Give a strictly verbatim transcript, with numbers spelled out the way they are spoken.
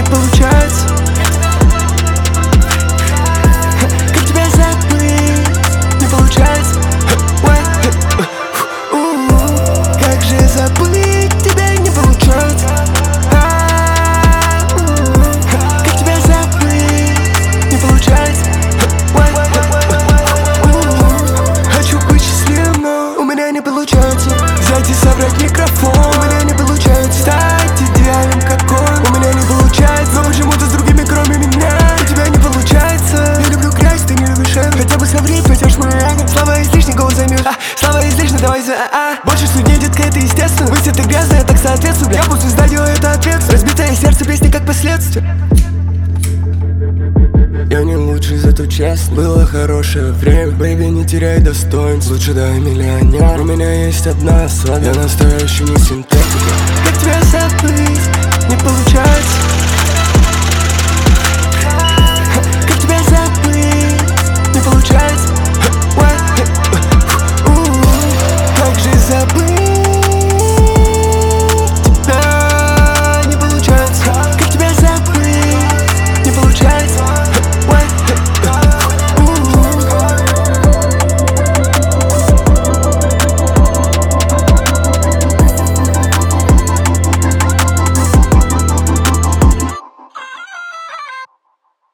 получается. Как тебя забыть, не получается. Как же забыть тебя не получается. Как тебя забыть, не получается. Хочу быть счастливым, но у меня не получается. Взять и собрать микрофон, у меня не получается. Стать идеальным, как он, у меня не получается. Но почему-то с другими, кроме меня, у тебя не получается. Я люблю грязь, ты не любишь это. Хотя бы соври, пойдешь мой рядом. Слава излишне, голос займешь. А, слава излишне, давай за а, а. Больше судей, детка, это естественно. Быть это грязно, я так соответствую. Я буду звезда, делаю это ответственно. Разбитое сердце, песни как последствия. Я не лучший, зато честно. Было хорошее время, бэйби, не теряй достоинств. Лучше дай миллионер. У меня есть одна особенность. Я настоящий, не симптом.